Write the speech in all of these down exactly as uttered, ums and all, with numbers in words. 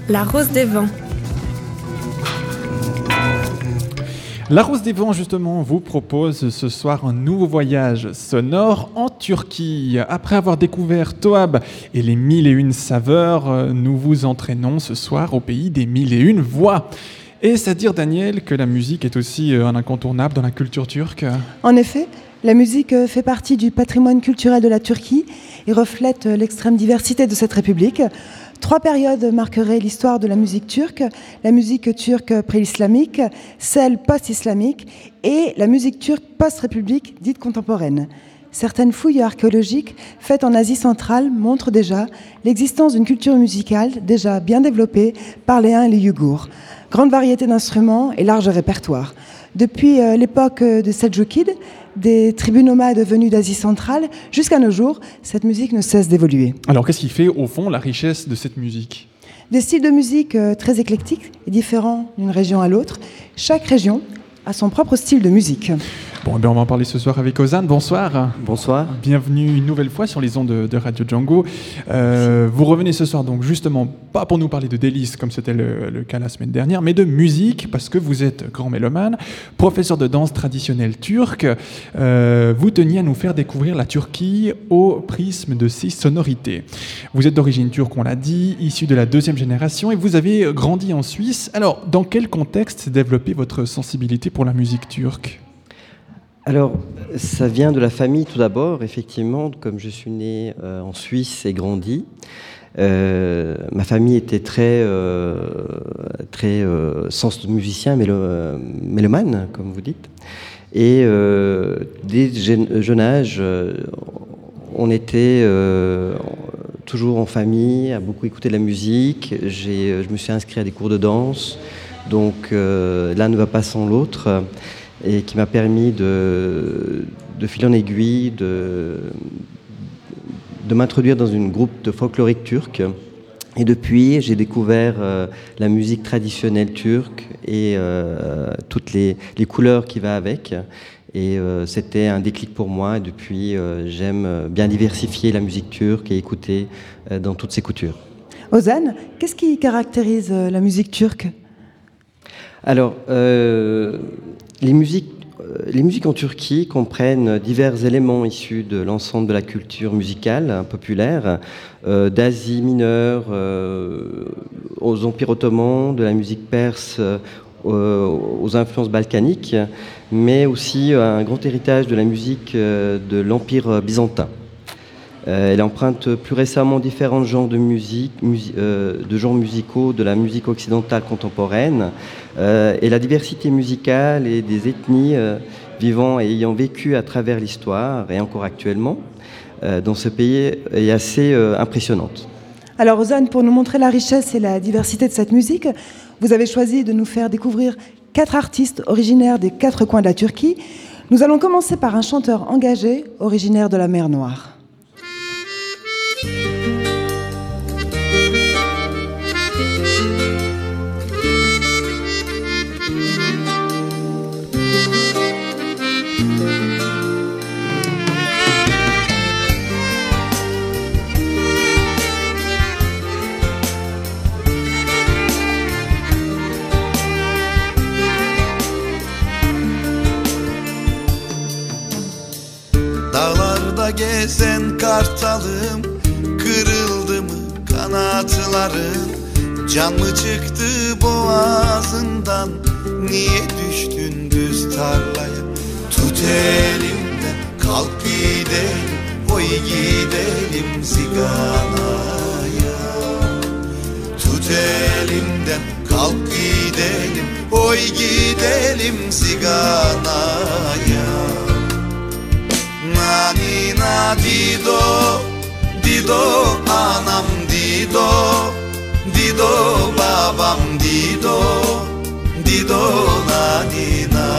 La Rose des Vents. La Rose des Vents, justement, vous propose ce soir un nouveau voyage sonore en Turquie. Après avoir découvert Toab et les mille et une saveurs, nous vous entraînons ce soir au pays des mille et une voix. Est-ce à dire, Daniel, que la musique est aussi un incontournable dans la culture turque ? En effet, la musique fait partie du patrimoine culturel de la Turquie et reflète l'extrême diversité de cette république. Trois périodes marqueraient l'histoire de la musique turque, la musique turque pré-islamique, celle post-islamique et la musique turque post-république dite contemporaine. Certaines fouilles archéologiques faites en Asie centrale montrent déjà l'existence d'une culture musicale déjà bien développée par les Huns et les Yougours. Grande variété d'instruments et large répertoire. Depuis euh, l'époque des Seldjoukides, des tribus nomades venus d'Asie centrale, jusqu'à nos jours, cette musique ne cesse d'évoluer. Alors qu'est-ce qui fait, au fond, la richesse de cette musique ? Des styles de musique euh, très éclectiques et différents d'une région à l'autre. Chaque région a son propre style de musique. Bon, eh bien, on va en parler ce soir avec Ozan. Bonsoir. Bonsoir. Bienvenue une nouvelle fois sur les ondes de, de Radio Django. Euh, vous revenez ce soir, donc justement, pas pour nous parler de délices, comme c'était le, le cas la semaine dernière, mais de musique, parce que vous êtes grand mélomane, professeur de danse traditionnelle turque. Euh, vous teniez à nous faire découvrir la Turquie au prisme de ses sonorités. Vous êtes d'origine turque, on l'a dit, issu de la deuxième génération, et vous avez grandi en Suisse. Alors, dans quel contexte s'est développée votre sensibilité pour la musique turque ? Alors, ça vient de la famille tout d'abord, effectivement, comme je suis né euh, en Suisse et grandi. Euh, ma famille était très, euh, très euh, sens de musicien, mélo, euh, mélomane, comme vous dites. Et euh, dès jeune, jeune âge, euh, on était euh, toujours en famille, à beaucoup écouter de la musique. J'ai, je me suis inscrit à des cours de danse, donc euh, l'un ne va pas sans l'autre. Et qui m'a permis de, de fil en aiguille, de, de m'introduire dans une groupe de folklorique turque. Et depuis, j'ai découvert euh, la musique traditionnelle turque et euh, toutes les, les couleurs qui va avec. Et euh, c'était un déclic pour moi. Et depuis, euh, j'aime bien diversifier la musique turque et écouter euh, dans toutes ses coutures. Ozan, qu'est-ce qui caractérise la musique turque ? Alors, euh, les musiques, euh, les musiques en Turquie comprennent divers éléments issus de l'ensemble de la culture musicale populaire, euh, d'Asie mineure euh, aux empires ottomans, de la musique perse euh, aux influences balkaniques, mais aussi un grand héritage de la musique euh, de l'empire byzantin. Euh, elle emprunte plus récemment différents genres de musique, musi- euh, de genres musicaux de la musique occidentale contemporaine, euh, et la diversité musicale et des ethnies euh, vivant et ayant vécu à travers l'histoire et encore actuellement euh, dans ce pays est assez euh, impressionnante. Alors Ozan, pour nous montrer la richesse et la diversité de cette musique, vous avez choisi de nous faire découvrir quatre artistes originaires des quatre coins de la Turquie. Nous allons commencer par un chanteur engagé originaire de la mer Noire. Dağlarda gezen kartalım, kırıldı mı kanatların? Can mı çıktı boğazından, niye düştün düz tarlaya? Tut elimden, kalk gidelim, oy gidelim ziganaya. Tut elimden, kalk gidelim, oy gidelim ziganaya. Nanina dido, dido anam dido, dido babam dido, dido nanina.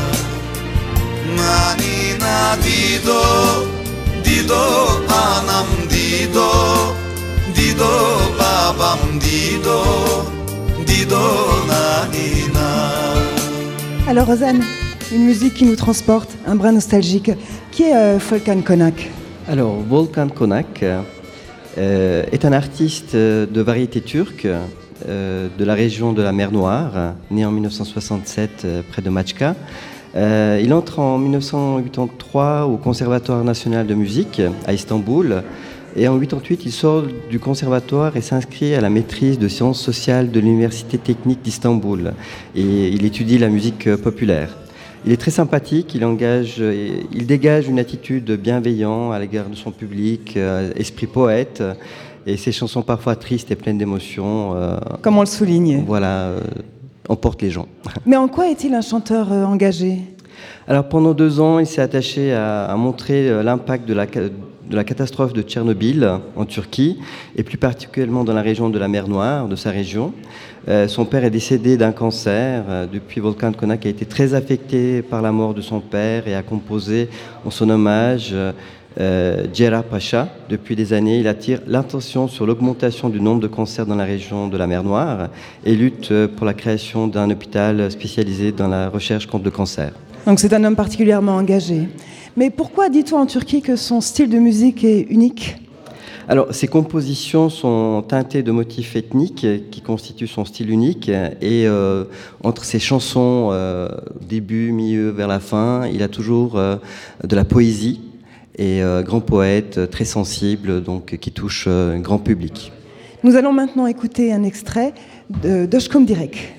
Nanina dido, dido anam dido, dido babam dido, dido nanina. Alors Ozan, une musique qui nous transporte, un brin nostalgique. Qui est euh, Volkan Konak ? Alors, Volkan Konak euh, est un artiste de variété turque euh, de la région de la mer Noire, né en mille neuf cent soixante-sept euh, près de Maçka. Euh, il entre en mille neuf cent quatre-vingt-trois au Conservatoire national de musique à Istanbul. Et en mille neuf cent quatre-vingt-huit, il sort du conservatoire et s'inscrit à la maîtrise de sciences sociales de l'Université technique d'Istanbul. Et il étudie la musique populaire. Il est très sympathique, il, engage, il dégage une attitude bienveillante à l'égard de son public, euh, esprit poète, et ses chansons parfois tristes et pleines d'émotions. Euh, Comme on le souligne. Voilà, euh, emportent les gens. Mais en quoi est-il un chanteur euh, engagé ? Alors pendant deux ans, il s'est attaché à, à montrer euh, l'impact de la, de la catastrophe de Tchernobyl en Turquie, et plus particulièrement dans la région de la mer Noire, de sa région. Euh, son père est décédé d'un cancer euh, depuis Volkan Konak a été très affecté par la mort de son père et a composé en son hommage euh, Djera Pacha. Depuis des années, il attire l'attention sur l'augmentation du nombre de cancers dans la région de la mer Noire et lutte pour la création d'un hôpital spécialisé dans la recherche contre le cancer. Donc c'est un homme particulièrement engagé. Mais pourquoi dit-on en Turquie que son style de musique est unique ? Alors, ses compositions sont teintées de motifs ethniques qui constituent son style unique. Et euh, entre ses chansons, euh, début, milieu, vers la fin, il a toujours euh, de la poésie. Et euh, grand poète, très sensible, donc qui touche euh, un grand public. Nous allons maintenant écouter un extrait de Doshkum Direk.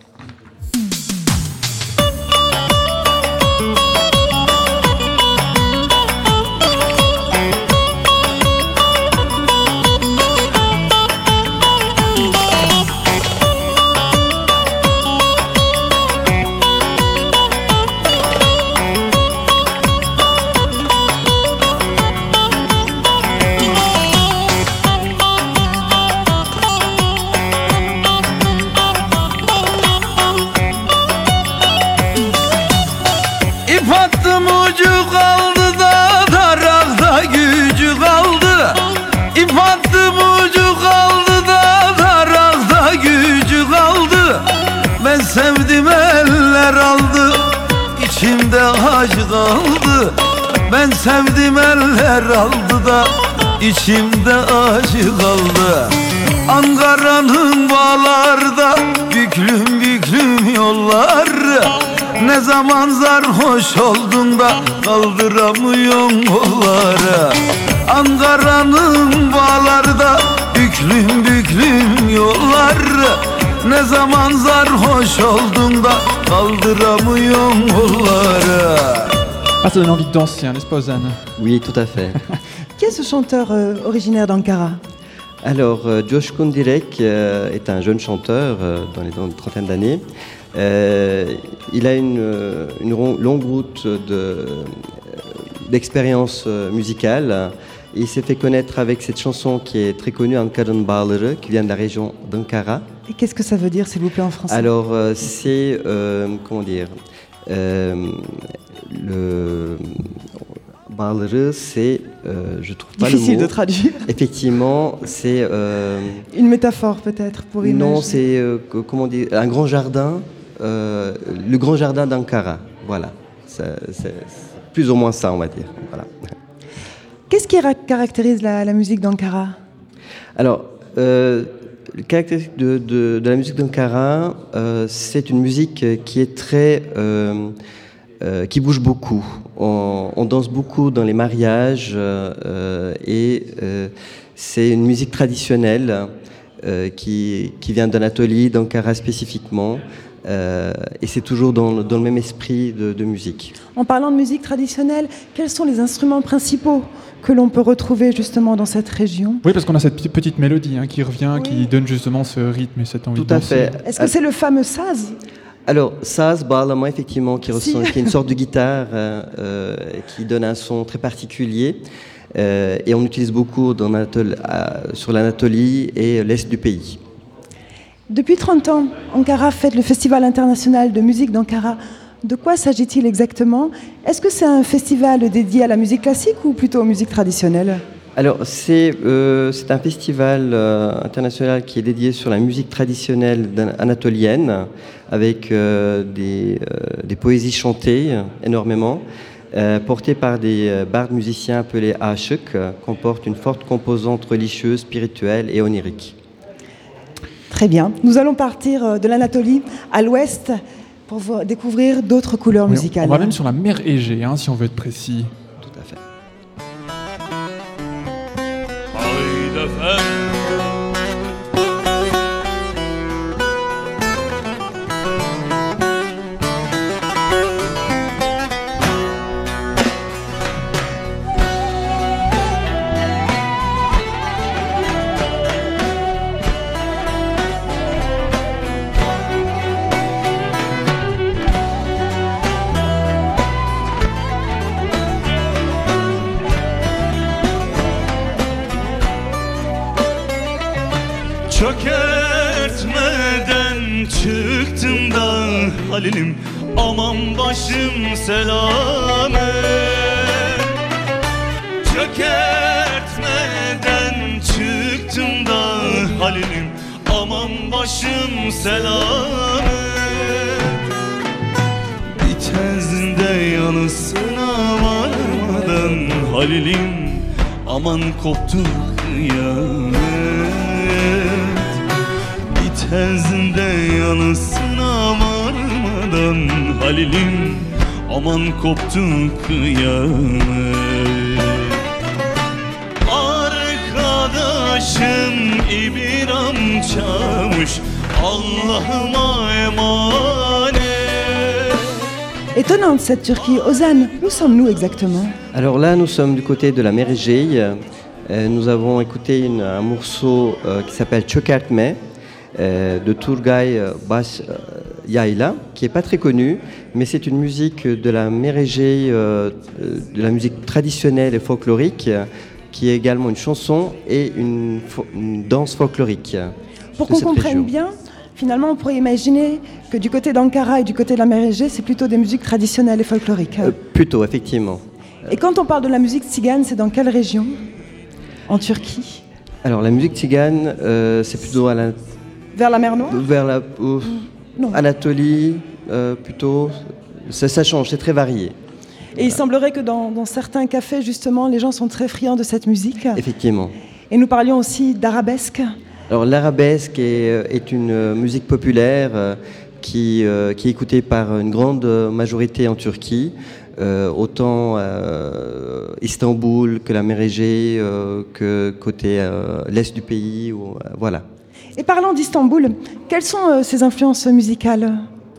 Sevdim eller aldı, içimde acı kaldı. Ben sevdim eller aldı da içimde acı kaldı. Ankara'nın bağlarda büklüm büklüm yollar. Ne zaman sarhoş oldun da kaldıramıyorsun kolları. Ankara'nın bağlarda büklüm büklüm yollar. Ne zaman sarhoş oldun da kaldıramıyorsun kolları. Ah, ça donne envie de danser, hein, n'est-ce pas, Ozan ? Oui, tout à fait. Qui est ce chanteur euh, originaire d'Ankara ? Alors, euh, Coşkun Direk euh, est un jeune chanteur euh, dans les dans une trentaine d'années. Euh, il a une, une longue route de, d'expérience musicale. Il s'est fait connaître avec cette chanson qui est très connue, Ankara'nın Bağları, qui vient de la région d'Ankara. Et qu'est-ce que ça veut dire, s'il vous plaît, en français ? Alors, euh, c'est, euh, comment dire, euh, le... Bağları, c'est, euh, je trouve pas le mot. Difficile de traduire. Effectivement, c'est... Euh, une métaphore, peut-être, pour imaginer. Non, c'est, euh, comment dire, un grand jardin, euh, le grand jardin d'Ankara, voilà. C'est, c'est, c'est plus ou moins ça, on va dire, voilà. Qu'est-ce qui caractérise la, la musique d'Ankara ? Alors, euh, le caractéristique de, de, de la musique d'Ankara, euh, c'est une musique qui est très, euh, euh, qui bouge beaucoup. On, on danse beaucoup dans les mariages euh, et euh, c'est une musique traditionnelle euh, qui, qui vient d'Anatolie, d'Ankara spécifiquement. Euh, et c'est toujours dans, dans le même esprit de, de musique. En parlant de musique traditionnelle, quels sont les instruments principaux que l'on peut retrouver justement dans cette région ? Oui, parce qu'on a cette petite mélodie hein, qui revient, oui. qui donne justement ce rythme et cette envie Tout de danser. danser. Est-ce que c'est le fameux saz ? Alors, saz, bağlama, effectivement, qui, si. ressemble, qui est une sorte de guitare euh, euh, qui donne un son très particulier. Euh, et on utilise beaucoup dans l'Anatole, euh, sur l'Anatolie et l'Est du pays. Depuis trente ans, Ankara fête le Festival international de musique d'Ankara. De quoi s'agit-il exactement ? Est-ce que c'est un festival dédié à la musique classique ou plutôt aux musiques traditionnelles ? Alors, c'est, euh, c'est un festival euh, international qui est dédié sur la musique traditionnelle anatolienne, avec euh, des, euh, des poésies chantées énormément, euh, portées par des bardes musiciens appelés aşık, euh, comportent une forte composante religieuse, spirituelle et onirique. Très bien. Nous allons partir de l'Anatolie à l'ouest pour voir- découvrir d'autres couleurs Oui, musicales. On va même sur la mer Égée, hein, si on veut être précis. Tout à fait. Haydi efendim. Çökertmeden çıktım da Halil'im, aman başım selamet. Çökertmeden çıktım da Halil'im, aman başım selamet. Bitezde yanısına varmadan Halil'im, aman koptu kıyamet. Bitezde yanısına varmadan Halil'im, aman koptu kıyamet. Arkadaşım İbiram Çavuş, Allah'ıma emanet. Étonnante cette Turquie. Ozan, où sommes-nous exactement? Alors là, nous sommes du côté de la mer Égée. Euh, nous avons écouté une- un morceau euh, qui s'appelle Çökertme euh, de Turgay Baş Yayla, qui n'est pas très connu, mais c'est une musique de la mer Égée, euh, de la musique traditionnelle et folklorique, qui est également une chanson et une, fo- une danse folklorique. Pour de qu'on cette comprenne région. bien, finalement, on pourrait imaginer que du côté d'Ankara et du côté de la mer Égée, c'est plutôt des musiques traditionnelles et folkloriques. Euh, plutôt, effectivement. Et quand on parle de la musique tzigane, c'est dans quelle région en Turquie? Alors la musique tzigane, euh, c'est plutôt à la, Vers la mer Noire? vers la euh, Non. Anatolie, euh, plutôt. Ça, ça change, c'est très varié. Et il semblerait que dans, dans certains cafés, justement, les gens sont très friands de cette musique. Effectivement. Et nous parlions aussi d'arabesque. Alors l'arabesque est, euh, est une euh, musique populaire euh, qui, euh, qui est écoutée par une grande euh, majorité en Turquie, euh, autant euh, Istanbul que la mer Égée, euh, que côté euh, l'est du pays. Ou, euh, voilà. Et parlant d'Istanbul, quelles sont euh, ces influences musicales?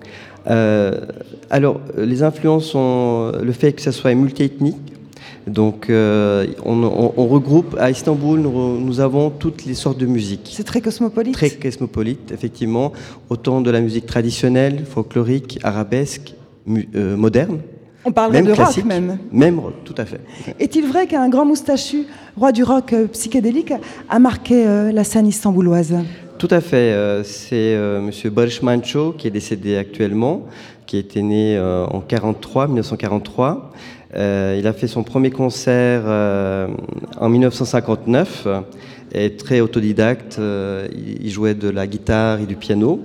Euh, alors, euh, les influences sont euh, le fait que ça soit multiethnique. Donc, euh, on, on- on regroupe à Istanbul, nous, re- nous avons toutes les sortes de musique. C'est très cosmopolite. Très cosmopolite, effectivement, autant de la musique traditionnelle, folklorique, arabesque, mu- euh, moderne, On parlerait même de classique, rock même. même rock, tout à fait. Est-il vrai qu'un grand moustachu, roi du rock euh, psychédélique, a marqué euh, la scène istanbouloise? Tout à fait. euh, C'est euh, Monsieur Barış Manço qui est décédé actuellement, qui était né euh, en quarante-trois, mille neuf cent quarante-trois. Euh, il a fait son premier concert euh, en mille neuf cent cinquante-neuf, et très autodidacte. euh, il, il jouait de la guitare et du piano.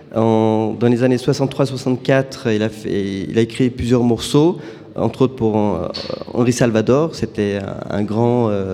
En- dans les années soixante-trois soixante-quatre, il a, fait- il a écrit plusieurs morceaux, entre autres pour euh, Henri Salvador. C'était un, un grand... euh,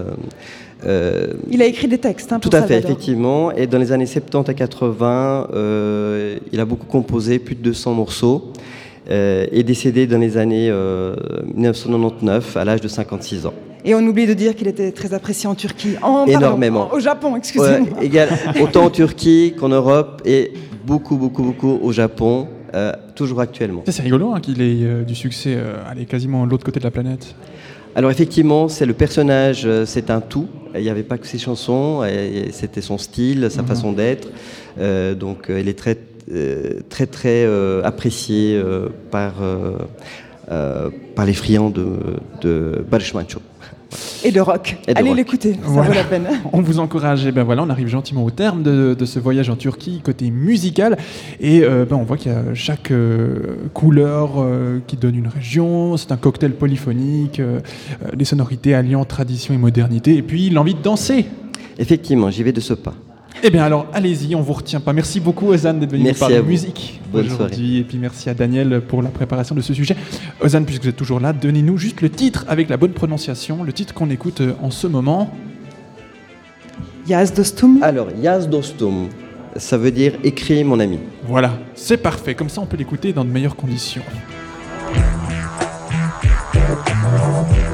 euh, Il a écrit des textes hein, tout pour à fait, Salvador. effectivement. Et dans les années soixante-dix à quatre-vingts, euh, il a beaucoup composé, plus de deux cents morceaux, euh, et décédé dans les années euh, mille neuf cent quatre-vingt-dix-neuf à l'âge de cinquante-six ans. Et on oublie de dire qu'il était très apprécié en Turquie. En, pardon, Énormément. au Japon, excusez-moi. Ouais, égal, autant en Turquie qu'en Europe et beaucoup, beaucoup, beaucoup au Japon, euh, toujours actuellement. Ça, c'est rigolo hein, qu'il ait euh, du succès euh, aller quasiment de l'autre côté de la planète. Alors effectivement, c'est le personnage, euh, c'est un tout. Il n'y avait pas que ses chansons, et c'était son style, sa Mhm. façon d'être. Euh, donc euh, il est très, euh, très, très euh, apprécié euh, par, euh, euh, par les friands de, de Barış Manço. Et de rock. Et de Allez rock. l'écouter, ça Voilà. vaut la peine. On vous encourage, et ben voilà, on arrive gentiment au terme de, de ce voyage en Turquie côté musical, et euh, ben on voit qu'il y a chaque euh, couleur euh, qui donne une région, c'est un cocktail polyphonique, euh, euh, des sonorités alliant tradition et modernité, et puis l'envie de danser. Effectivement, j'y vais de ce pas. Eh bien alors, allez-y, on vous retient pas. Merci beaucoup Ozan d'être venu nous Merci parler à de vous. musique Bonne aujourd'hui, et puis merci à Daniel pour la préparation de ce sujet. Ozan, puisque vous êtes toujours là, donnez-nous juste le titre avec la bonne prononciation, le titre qu'on écoute euh, en ce moment. Yaz Dostum. Alors, Yaz Dostum, ça veut dire écrit mon ami. Voilà, c'est parfait, comme ça on peut l'écouter dans de meilleures conditions.